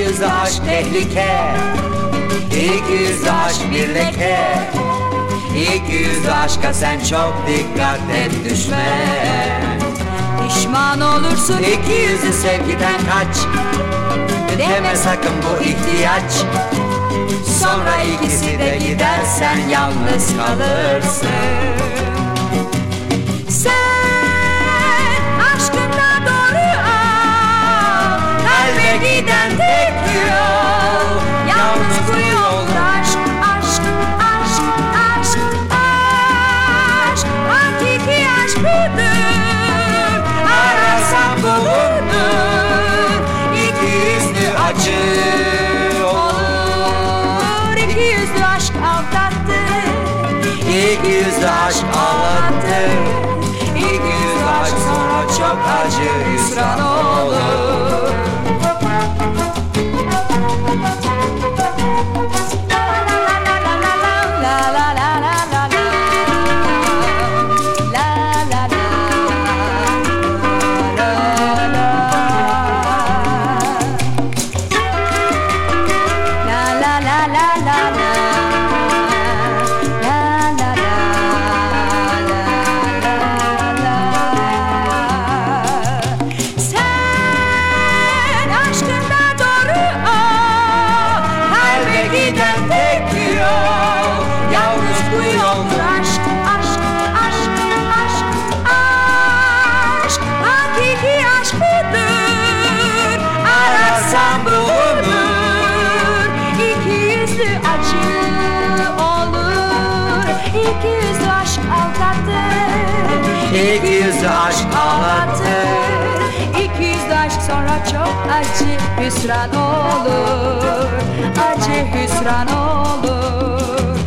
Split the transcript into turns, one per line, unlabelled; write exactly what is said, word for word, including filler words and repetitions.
yüzlü aşk tehlike, İki yüzlü aşk bir leke. İki yüzlü aşka sen çok dikkat et düşme.
Pişman olursun.
İki yüzlü sevgiden kaç, deme sakın bu ihtiyaç. Sonra ikisi de gider, sen yalnız kalırsın.
Sen aşkında doğru al, kalbe giden tek yol. Yalnız bu yolda aşk, aşk, aşk, aşk, aşk. Hakiki aşk budur, ararsan bulunur.
İki yüzlü acı
Olur, iki yüzlü aşk aldattı.
İki yüzlü aşk ağlattı. İki yüzlü aşk sonra çok acı hüsran olur.
İki yüzlü aşk aldattı.
İki yüzlü aşk ağlattı.
İki yüzlü aşk sonra çok acı hüsran olur. Acı hüsran olur.